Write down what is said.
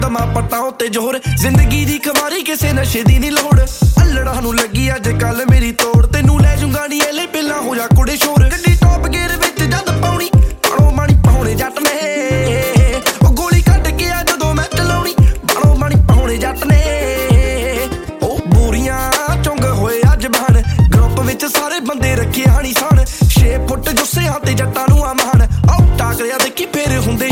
ਤਮਾ ਪੱਟਾਂ ਉੱਤੇ ਜ਼ੋਰ ਜ਼ਿੰਦਗੀ ਦੀ ਖਮਾਰੀ ਕਿਸੇ ਨਸ਼ੇ ਦੀ ਨਹੀਂ ਲੋੜ ਅਲੜਾਂ ਨੂੰ ਲੱਗੀ ਅੱਜ ਕੱਲ ਮੇਰੀ ਤੋੜ ਤੈਨੂੰ ਲੈ ਜੂੰਗਾ ਨੀ ਐਲੇ ਪਹਿਲਾਂ ਹੋ ਜਾ ਕੁੜੇ ਸ਼ੋਰ ਗੱਡੀ ਟੌਪ ਗੇਅਰ ਵਿੱਚ ਜਦ ਪਾਉਣੀ ਬਾਣੋ ਮਾਣੀ ਪਾਉਣੇ ਜੱਟ ਨੇ ਉਹ ਗੋਲੀ ਕੱਢ ਕੇ ਆ ਜਦੋਂ ਮੈਂ ਚਲਾਉਣੀ ਬਾਣੋ ਮਾਣੀ ਪਾਉਣੇ ਜੱਟ ਨੇ ਉਹ ਬੂਰੀਆਂ ਚੁੰਗ ਹੋਏ ਅੱਜ ਬਣ ਗਰੁੱਪ ਵਿੱਚ ਸਾਰੇ ਬੰਦੇ ਰੱਖੇ ਹਾਣੀ ਸਣ 6 ਫੁੱਟ ਜੁੱਸਿਆਂ ਤੇ ਜੱਟਾਂ ਨੂੰ ਆ ਮਾਣ ਆਉ ਟਾਕਰਿਆ ਦੇਖੀ ਫੇਰ ਹੁੰਦੇ